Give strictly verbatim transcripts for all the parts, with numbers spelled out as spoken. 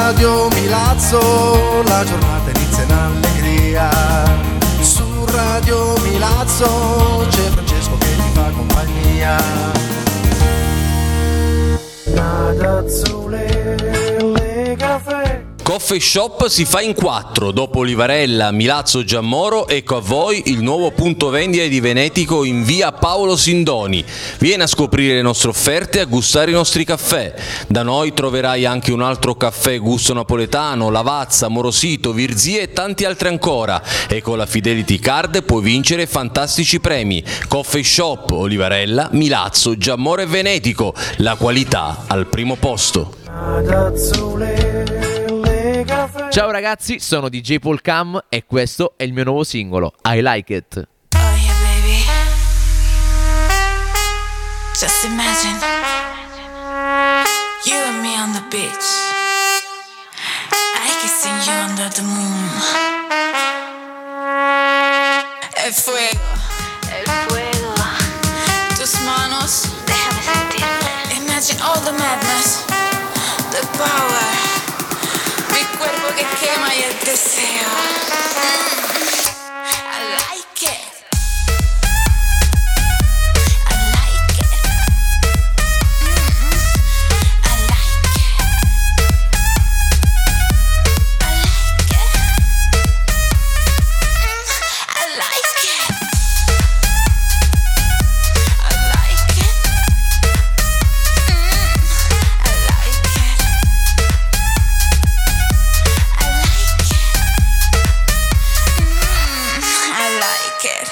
Radio Milazzo la giornata inizia in allegria. Su Radio Milazzo c'è Francesco che ti fa compagnia. Nadazzole le caffè. Coffee Shop si fa in quattro, dopo Olivarella, Milazzo, Giammoro, ecco a voi il nuovo punto vendita di Venetico in via Paolo Sindoni. Vieni a scoprire le nostre offerte e a gustare i nostri caffè. Da noi troverai anche un altro caffè gusto napoletano, Lavazza, Morosito, Virzie e tanti altri ancora. E con la Fidelity Card puoi vincere fantastici premi. Coffee Shop, Olivarella, Milazzo, Giammoro e Venetico. La qualità al primo posto. Ciao ragazzi, sono D J Paul Cam e questo è il mio nuovo singolo, I Like It. Oh yeah baby, just imagine you and me on the beach, I kissing you under the moon. El fuego, el fuego, tus manos, déjame sentirme. Imagine all the madness, the power. Mi cuerpo que quema y el deseo. I like it. I like it. I like it. I like it. I like it. I like it. I like it.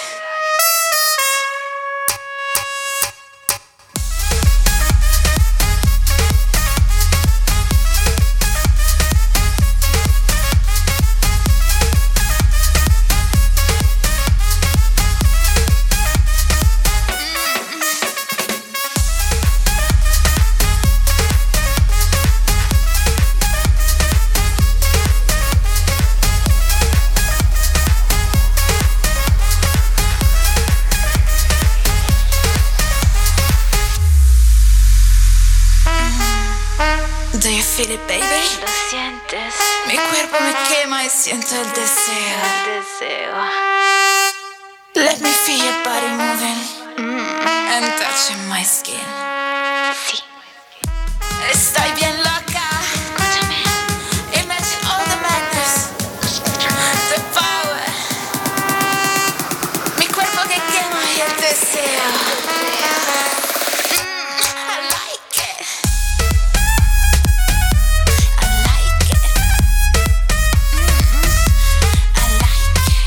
Do you feel it, baby? ¿Lo sientes? Mi cuerpo me quema y siento el deseo. El deseo. Let me feel your body moving and touching my skin. Sí. Estoy bien loca. Escúchame. Imagine all the madness, the power. Mi cuerpo que quema y el deseo. I like it. I like it. I like it.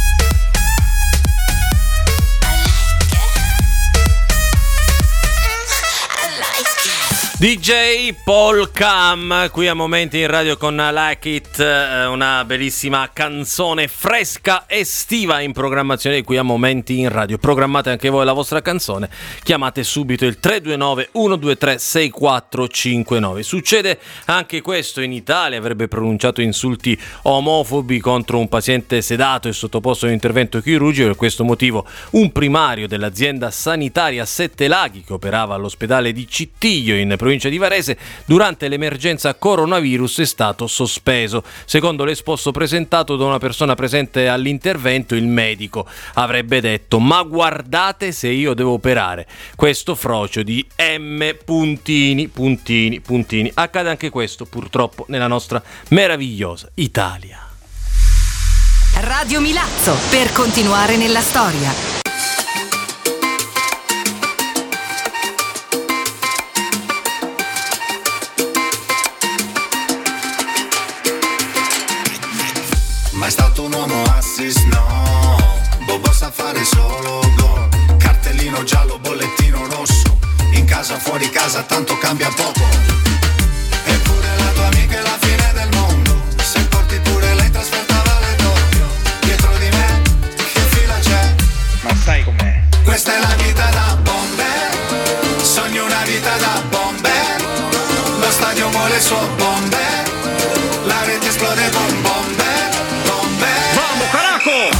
I like it. D J Paul Cam qui a Momenti in Radio con Like It, una bellissima canzone fresca estiva in programmazione qui a Momenti in Radio. Programmate anche voi la vostra canzone, chiamate subito il tre due nove uno due tre sei quattro cinque nove. Succede anche questo in Italia, avrebbe pronunciato insulti omofobi contro un paziente sedato e sottoposto a un intervento chirurgico. Per questo motivo un primario dell'azienda sanitaria Sette Laghi, che operava all'ospedale di Cittiglio in provincia di Varese, durante l'emergenza coronavirus è stato sospeso. Secondo l'esposto presentato da una persona presente all'intervento, il medico avrebbe detto: ma guardate se io devo operare. Questo frocio di M puntini puntini puntini. Accade anche questo purtroppo nella nostra meravigliosa Italia. Radio Milazzo, per continuare nella storia. Mai stato un uomo assist, no. Bobo sa fare solo gol. Cartellino giallo, bollettino rosso. In casa, fuori casa, tanto cambia poco. Eppure la tua amica è la fine del mondo. Se porti pure lei trasferta vale doppio. Dietro di me, che fila c'è? Ma sai com'è? Questa è la vita da bomber. Sogno una vita da bomber. Lo stadio vuole il suo bomber. La rete esplode con bomber. Vamos, carajo!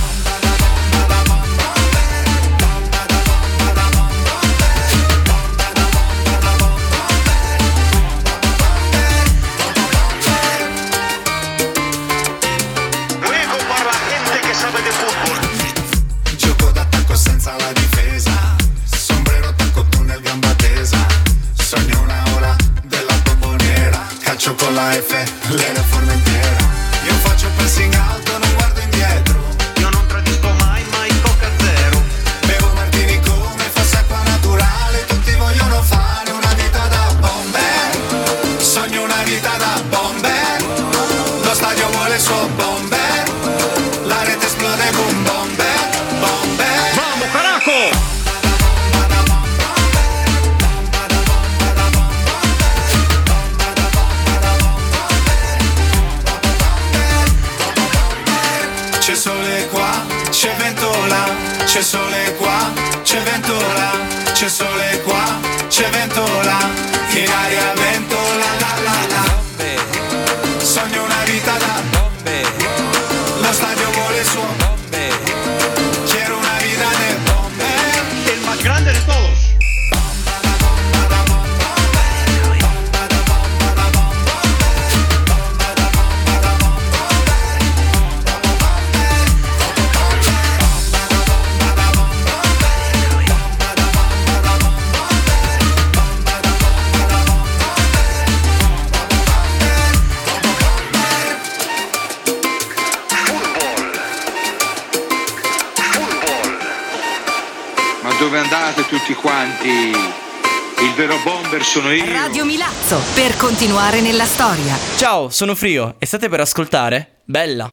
con la F, lei la forma intera. Io faccio pressing alto, non guardo indietro. Io non tradisco mai, mai coca zero. Bevo martini come fosse acqua naturale. Tutti vogliono fare una vita da bomber. Sogno una vita da bomber. Lo stadio vuole il suo bomber. La rete esplode, boom bomber, bomber. Vamo caraco! C'è sole qua, c'è vento là, c'è sole qua, c'è vento là, c'è sole qua, c'è vento là, in aria vento la la la la. Sogno una vita da bombe, lo stadio vuole il suo bombe, quiero una vida de bombe, El más grande de todos. Dove andate tutti quanti? Il vero bomber sono io. Radio Milazzo, per continuare nella storia. Ciao, sono Frio e state per ascoltare Bella.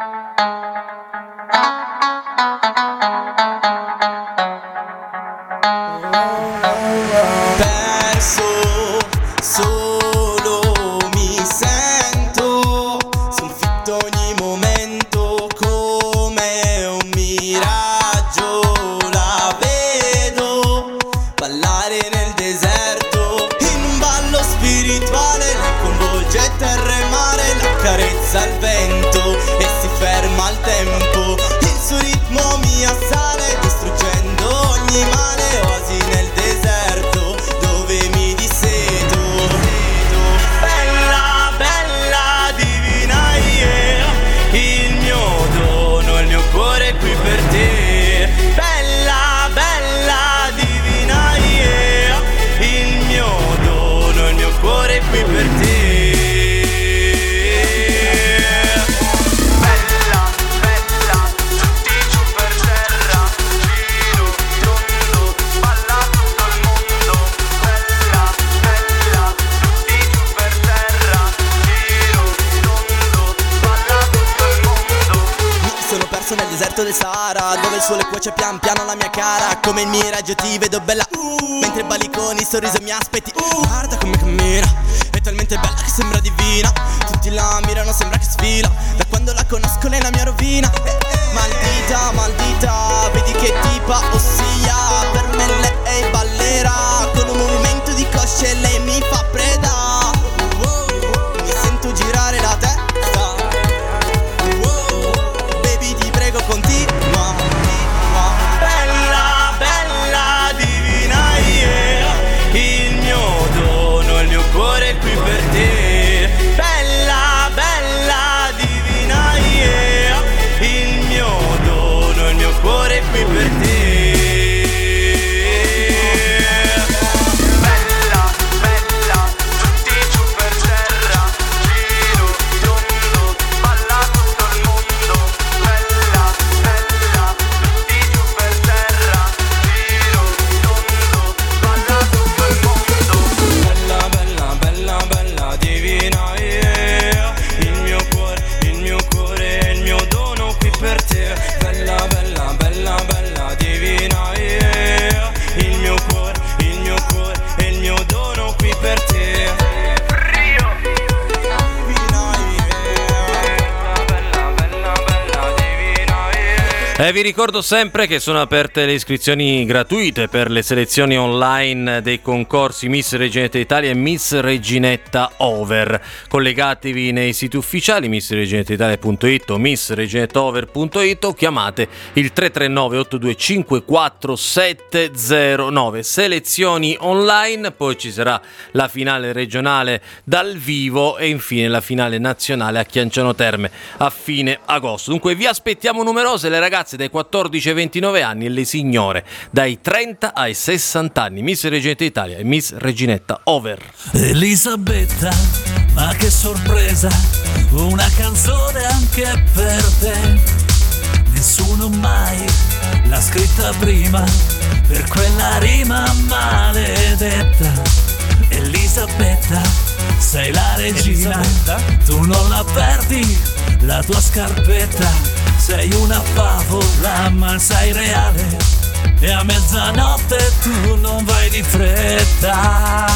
Perso, solo mi sento, sconfitto ogni momento come un miraggio. La vedo ballare nel deserto, in un ballo spirituale, la coinvolge terra e mare, la carezza il vento e si ferma il tempo. Il suo ritmo mi assale, distruggendo ogni male. Oasi nel deserto dove mi disseto. Bella, bella, divina, yeah. Il mio dono, il mio cuore è qui per te. Bella, bella, divina, yeah. Il mio dono, il mio cuore è qui per te. Bella, bella, tutti giù per terra, giro tondo, balla tutto il mondo. Bella, bella, tutti giù per terra, giro tondo, balla tutto il mondo. Mi sono perso nel deserto del Sahara, dove il sole cuoce pian piano la mia cara. Come il miraggio ti vedo bella, uh, mentre balli con il sorriso mi aspetti. uh, Guarda come cammina, è talmente bella che sembra divina. Tutti la mirano, sembra che sfila. Da quando la conosco lei è la mia rovina. Maldita, maldita, vedi che tipa, ossia per me lei ballerà. Con un movimento di cosce lei mi fa preda. Mi sento girare la testa. Baby ti prego continua. Bella, bella, divina, yeah. Il mio dono, il mio cuore è qui per te. Bella, bella, divina, yeah. Il mio dono, il mio cuore è qui per te. Bella, bella, tutti giù per terra, giro tondo, balla tutto il mondo. Bella, bella, tutti giù per terra, giro tondo, balla tutto il mondo. Bella, bella, bella, bella, divina, yeah. Il mio cuore, il mio cuore è il mio dono qui per te. Bella, bella, bella, bella, divina, yeah. Il mio cuore, il mio cuore è il mio dono qui per te. Rio. Divina, yeah. Bella, bella, bella, divina, yeah. E vi ricordo sempre che sono aperte le iscrizioni gratuite per le selezioni online dei concorsi Miss Reginetta Italia e Miss Reginetta Over. Collegatevi nei siti ufficiali miss reginetta italia punto it o miss reginetta over punto it o chiamate il tre tre nove otto due cinque quattro sette zero nove. Selezioni online, poi ci sarà la finale regionale dal vivo e infine la finale nazionale a Chianciano Terme a fine agosto. Dunque vi aspettiamo numerose, le ragazze dai quattordici ai ventinove anni e le signore dai trenta ai sessanta anni. Miss Reginetta Italia e Miss Reginetta Over. Elisabetta, ma che sorpresa, una canzone anche per te. Nessuno mai l'ha scritta prima, per quella rima maledetta. Elisabetta, sei la regina, tu non la perdi, la tua scarpetta. Sei una favola ma sei reale, e a mezzanotte tu non vai di fretta.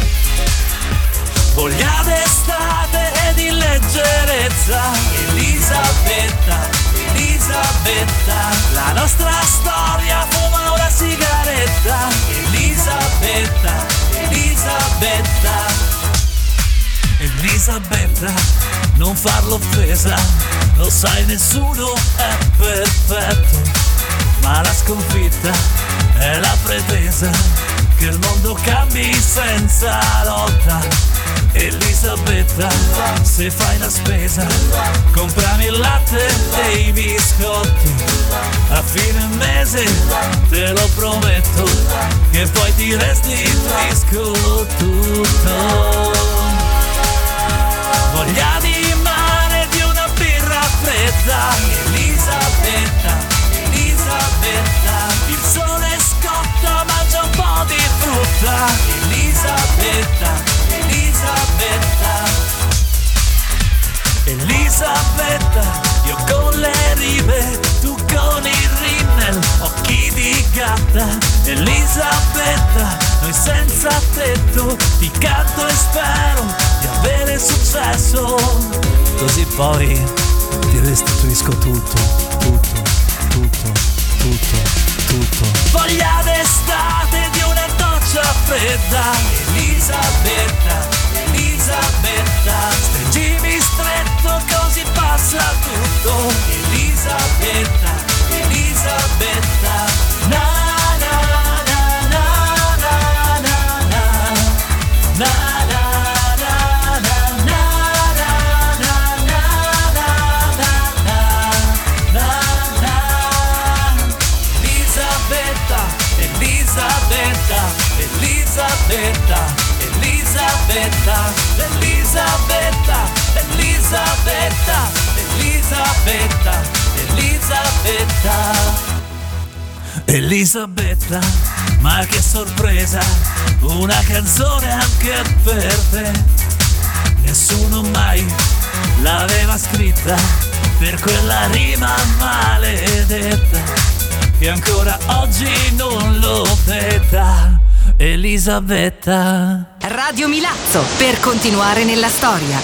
Voglia d'estate e di leggerezza, Elisabetta, Elisabetta, la nostra storia fuma una sigaretta. Elisabetta, Elisabetta, Elisabetta, non farlo offesa, lo sai nessuno è perfetto, ma la sconfitta è la pretesa che il mondo cambi senza lotta. Elisabetta, se fai la spesa, comprami il latte e i biscotti. A fine mese, te lo prometto, che poi ti resti fresco tutto. Voglia di mare, di una birra fredda. Elisabetta, Elisabetta, il sole scotta, mangia un po' di frutta. Elisabetta, Elisabetta, Elisabetta, io con le rime, tu con il rimmel, occhi di gatta. Elisabetta, noi senza tetto, ti canto e spero di avere successo, così poi ti restituisco tutto, tutto, tutto, tutto, tutto. Voglia d'estate, di una doccia fredda. Elisabetta, Elisabetta, stringimi stretto così passa tutto. Elisabetta, Elisabetta, na na na na na na na na na na na. Elisabetta, Elisabetta, Elisabetta, Elisabetta, Elisabetta, Elisabetta, Elisabetta, Elisabetta, Elisabetta, ma che sorpresa, una canzone anche per te. Nessuno mai l'aveva scritta, per quella rima maledetta, che ancora oggi non lo peta. Elisabetta. Radio Milazzo, per continuare nella storia.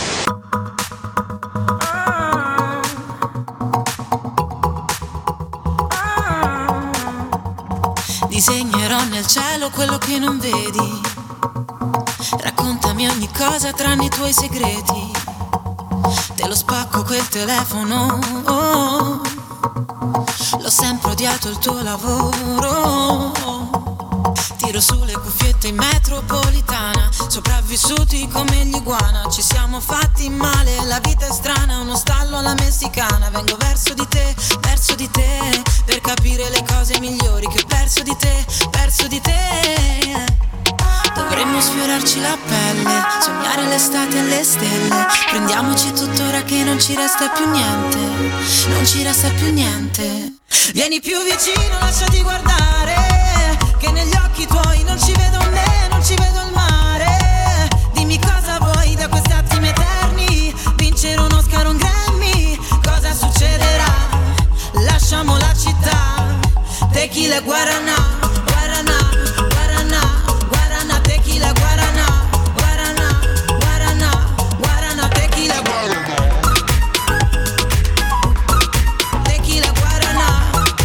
Disegnerò nel cielo quello che non vedi. Raccontami ogni cosa tranne i tuoi segreti. Te lo spacco quel telefono, oh. L'ho sempre odiato il tuo lavoro. Tiro sulle cuffiette in metropolitana, sopravvissuti come gli iguana. Ci siamo fatti male, la vita è strana, uno stallo alla messicana. Vengo verso di te, verso di te, per capire le cose migliori che ho perso di te, perso di te. Dovremmo sfiorarci la pelle, sognare l'estate e le stelle. Prendiamoci tuttora che non ci resta più niente, non ci resta più niente. Vieni più vicino, lasciati guardare, che negli occhi tuoi non ci vedo me, non ci vedo il mare. Dimmi cosa vuoi da questi attimi eterni, vincere un Oscar, un Grammy, cosa succederà? Lasciamo la città, tequila, guaraná, guaraná, guaraná, guaraná, tequila, guaraná, guaraná, guaraná, guaraná, tequila, guaraná, tequila, guaraná,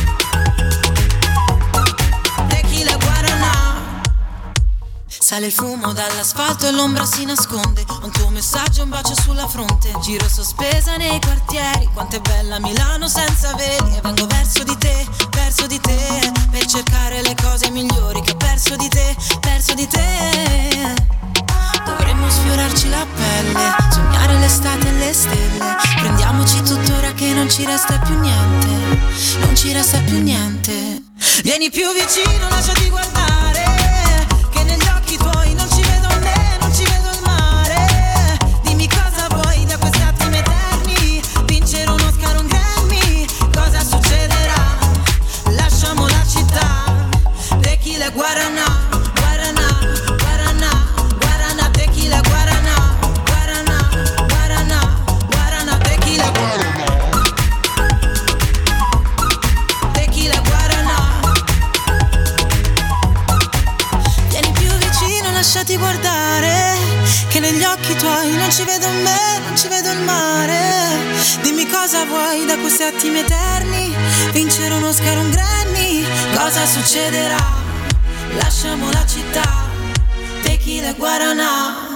tequila, guaraná. Sale il fumo dall'asfalto e l'ombra si nasconde. Un tuo messaggio, un bacio sulla fronte. Giro sospesa nei quartieri. Quanto è bella Milano senza veli. E vengo verso di te, verso di te, per cercare le cose migliori che ho perso di te, perso di te. Dovremmo sfiorarci la pelle, sognare l'estate e le stelle. Prendiamoci tuttora che non ci resta più niente, non ci resta più niente. Vieni più vicino, lasciati guardare, che negli occhi tuoi non ci vedo me, non ci vedo il mare. Dimmi occhi tuoi, non ci vedo me, non ci vedo il mare. Dimmi cosa vuoi da questi attimi eterni, vincere un Oscar, un Grammy, cosa succederà? Lasciamo la città, tequila e guaranà.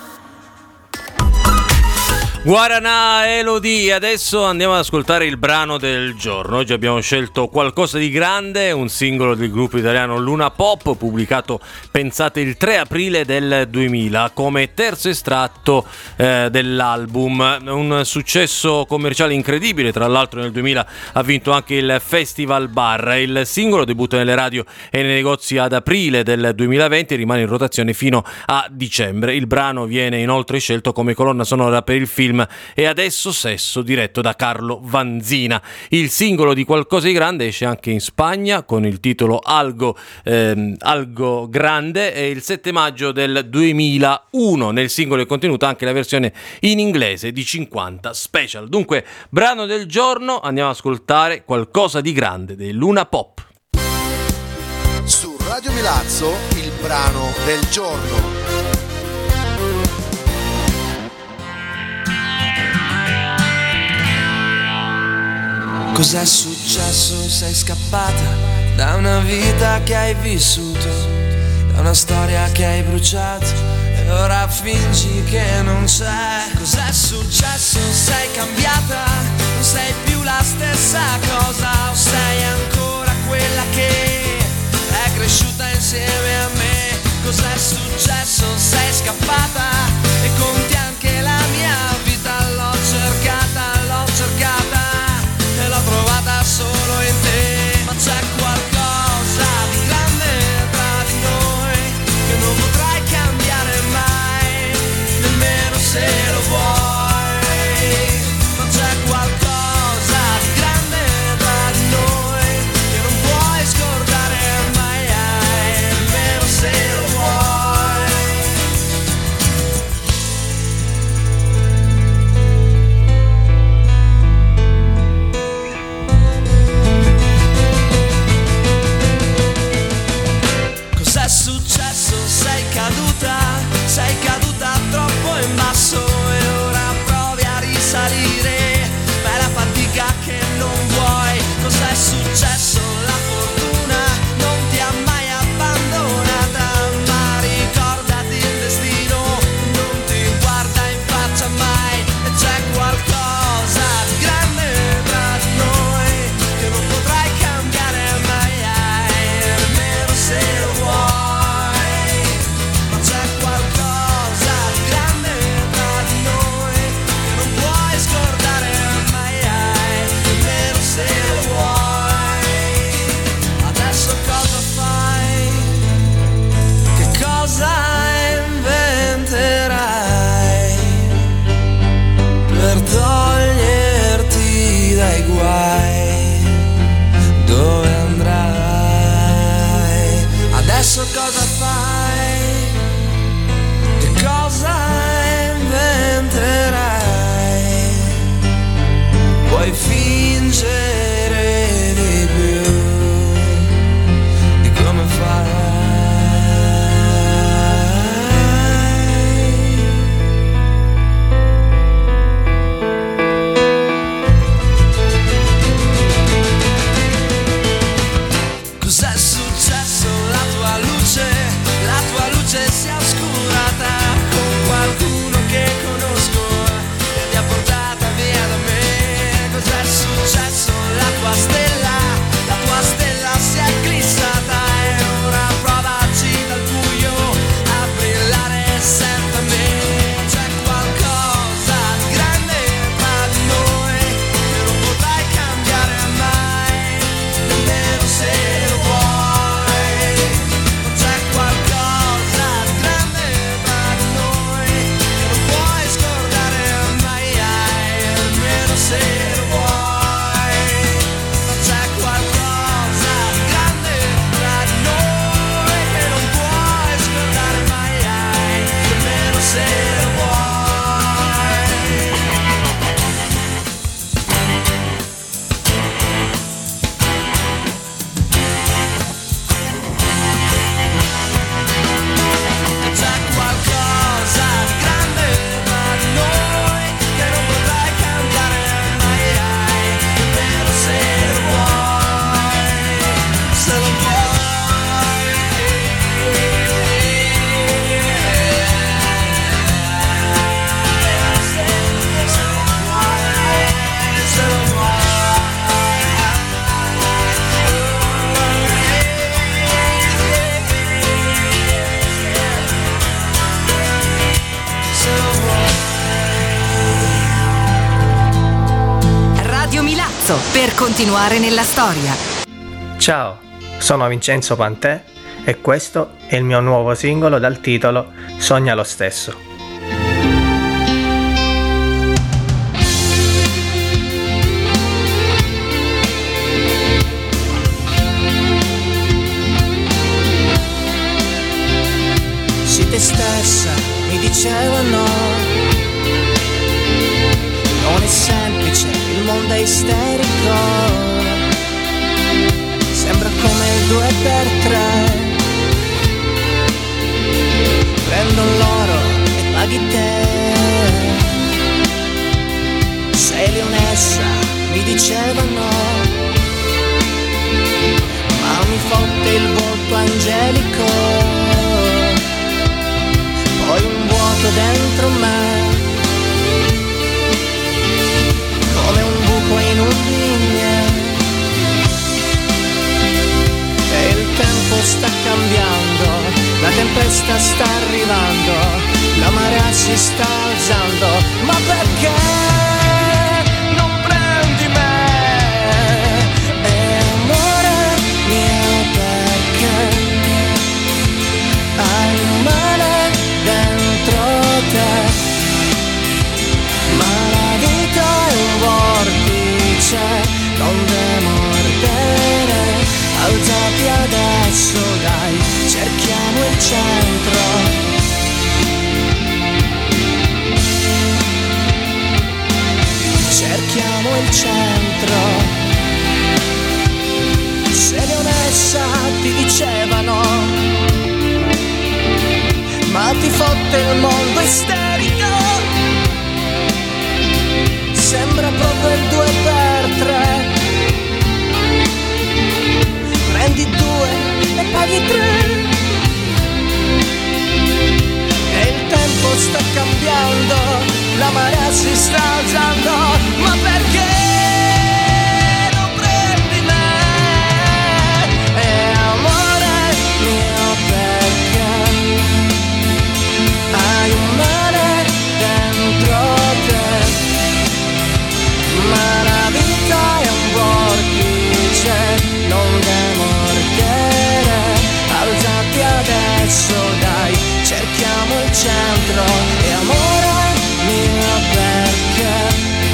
Guaranà, Elodie. Adesso andiamo ad ascoltare il brano del giorno. Oggi abbiamo scelto Qualcosa di grande, un singolo del gruppo italiano Luna Pop, pubblicato, pensate, il tre aprile del duemila come terzo estratto eh, dell'album. Un successo commerciale incredibile, tra l'altro nel duemila ha vinto anche il Festival Bar. Il singolo debutta nelle radio e nei negozi ad aprile del duemilaventi e rimane in rotazione fino a dicembre. Il brano viene inoltre scelto come colonna sonora per il film E adesso Sesso, diretto da Carlo Vanzina. Il singolo di Qualcosa di grande esce anche in Spagna con il titolo Algo, ehm, Algo Grande, e il sette maggio del duemilauno. Nel singolo è contenuta anche la versione in inglese di cinquanta Special. Dunque, brano del giorno, andiamo ad ascoltare Qualcosa di grande dei Luna Pop. Su Radio Milazzo, il brano del giorno. Cos'è successo? Sei scappata da una vita che hai vissuto, da una storia che hai bruciato e ora fingi che non c'è. Cos'è successo? Sei cambiata, non sei più la stessa cosa, o sei ancora quella che è cresciuta insieme a me. Cos'è successo? Sei scappata e conti anche la mia vita. L'ho cercata, l'ho cercata, l'ho trovata solo in te. Ma c'è qualcosa di grande tra di noi che non potrai cambiare mai, nemmeno se lo vuoi. Ma c'è qualcosa di grande tra di noi che non puoi scordare mai, nemmeno se lo vuoi. Cos'è successo? Sei caduta, sei caduta troppo in basso e ora provi a risalire, ma è la fatica che non vuoi. Cos'è successo? La fortuna non ti ha mai abbandonata, ma ricordati il destino non ti guarda in faccia mai. E c'è qualcosa di grande tra di noi che non potrai cambiare mai, nemmeno se lo vuoi. Ma c'è qualcosa di grande tra di noi che non puoi scordare mai, nemmeno se lo vuoi. Adesso cosa fai? Che cosa inventerai per toglierti dai guai? Dove andrai? Adesso cosa fai? Che cosa inventerai? Puoi fingere di più di come fai. Cos'è successo? La tua luce Milazzo per continuare nella storia. Ciao, sono Vincenzo Pantè e questo è il mio nuovo singolo dal titolo Sogna lo stesso. Sii te stessa, mi dicevano. Non è semplice, il mondo è isterico. Sembra come il due per tre. Prendo l'oro e paghi te. Sei leonessa, mi dicevano. Ma mi fotte il volto angelico. Poi un vuoto dentro me, come un buco in un ligne. E il tempo sta cambiando, la tempesta sta arrivando, la marea si sta alzando. Ma perché non prendi me? E amore mio, perché hai un male dentro te? Ma la vita è un vortice, non demordere. Alzati adesso, dai, cerchiamo il centro. Cerchiamo il centro. Se leonessa ti dicevano, ma ti fotte il mondo isterico. Sembra proprio il due per tre. Prendi due e paghi tre. E il tempo sta cambiando, la marea si sta alzando. Ma perché non prendi me? E amore mio, perché hai un mare dentro te? Ma la vita è un vortice, non demordere. Alzati adesso, dai, cerchiamo il centro. E amore mio, perché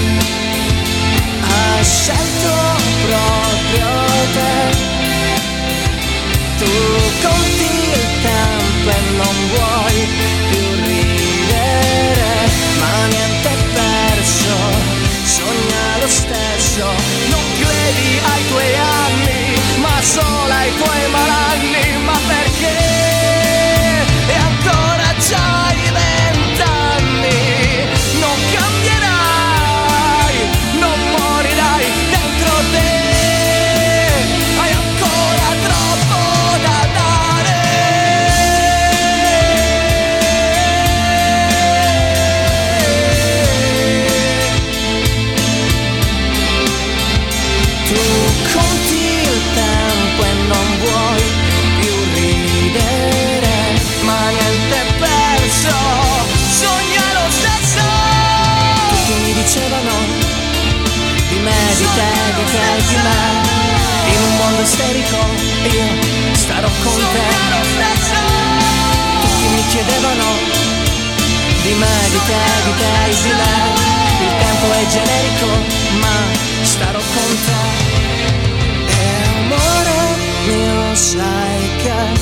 hai scelto proprio te? Tu conti il tempo e non vuoi più ridere, ma niente è perso, sogna lo stesso. Non credi ai tuoi anni, ma solo ai tuoi malanni. Ma perché? E ancora c'hai vent'anni. Non cambierai, non morirai dentro te. Hai ancora troppo da dare. Tu conti il tempo e non vuoi più ridere, ma niente è perso, sogna lo stesso. Tutti mi dicevano di me, di te, di te, di me. In un mondo isterico io starò con te. Tutti mi chiedevano di me, di te, di te, di me. Il tempo è generico, ma starò con te. E amore mio, sai che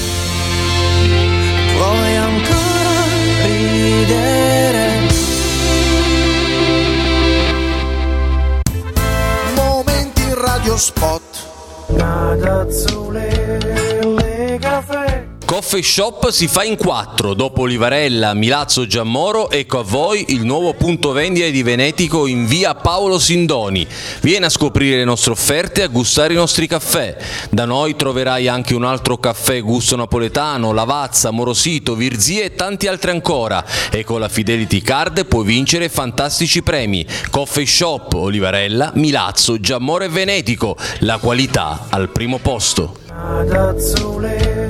puoi ancora ridere. Momenti in radio spot. Coffee Shop si fa in quattro, dopo Olivarella, Milazzo, Giammoro. Ecco a voi il nuovo punto vendita di Venetico in via Paolo Sindoni. Vieni a scoprire le nostre offerte e a gustare i nostri caffè. Da noi troverai anche un altro caffè gusto napoletano, Lavazza, Morosito, Virzia e tanti altri ancora. E con la Fidelity Card puoi vincere fantastici premi. Coffee Shop, Olivarella, Milazzo, Giammoro e Venetico. La qualità al primo posto.